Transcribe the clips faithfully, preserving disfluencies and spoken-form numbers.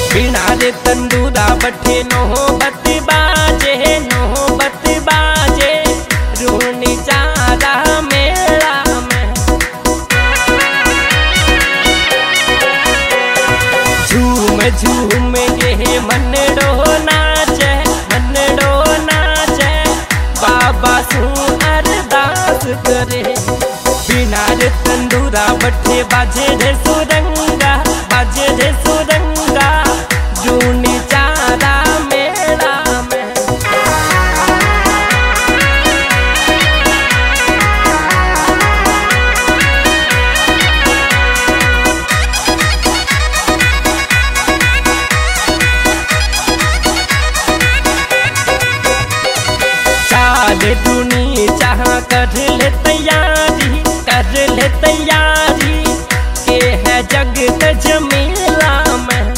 बिना रे तंदूरा बठे नौबत बाजे नौबत बाजे रूनी चारा मेला में। झूम झूम ये मनड़ो नाचे मनड़ो नाचे बाबा सू अरदास करे। बिना रे तंदूरा बठे बाजे रे सुरंगा बाजे रे सुरंगा जूनी चारा मेला में। चाल दूनी चाह कर ले तैयारी कर ले तैयारी के है जगत जमेला में।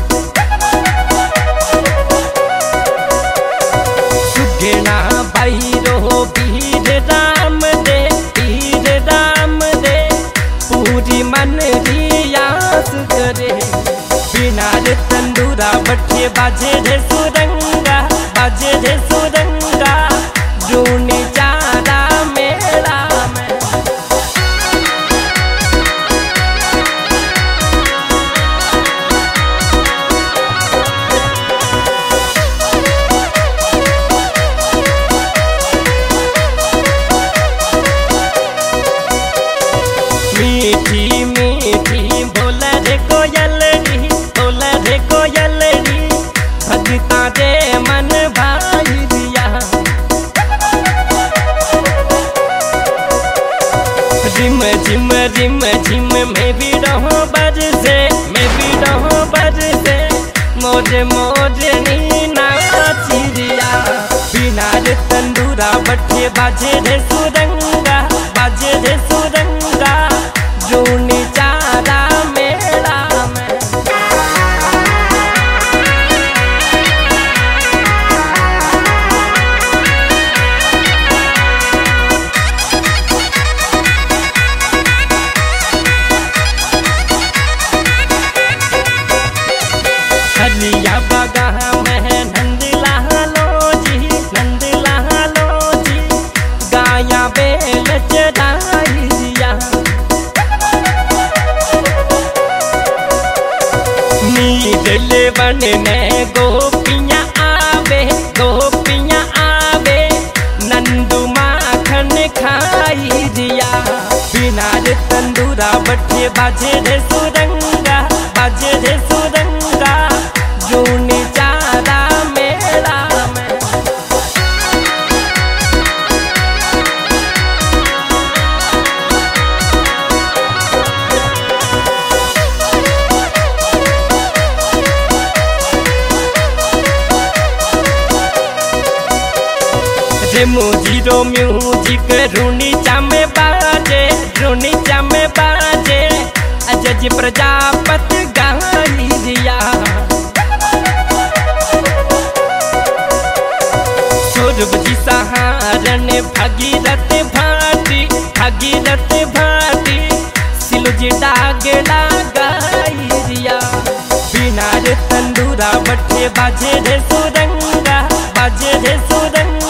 सुगना भैरो वीर राम दे वीर राम दे पूरी मन रियास करे। बिना रे तंदूरा बठे बाजे रे सुरंगा बाजे रे सुरंगा जूनी चारा मेला में। मीठी मीठी बोल रे कोयलरी बोल रे कोयलरी भगता रे मन भाई दिया। रिम झिम रिम झिम में भी रहो बरसे में भी रहो बरसे मोर मोर नीना चिड़िया। बिना रे तंदूरा बठे बाजे रे सुरंगा बाजे रे सुरंगा जूनी चारा मेला में। हलिया बगा में नंद लालो जी नंद लालो जी गाया बेल चढ़ाई दिया। नीले वन में गोपियाँ आवे गोपियाँ आवे नंदू माखन खाई दिया। बिना रे तंदूरा बठे बाजे रे सुरंगा बाजे रे सुरंगा जूनी चारा मेला में। रे मोजीरो म्यूजिक रूनी चामे बाजे रूनी चामे बाजे अजय प्रजापति गाई दिया। सौरभ जी सहारन भगीरथ भाटी भगीरथ भाटी सिलुजी डागला गाई दिया। बिना रे तंदूरा बठे बाजे रे सुरंगा बाजे रे सुरंगा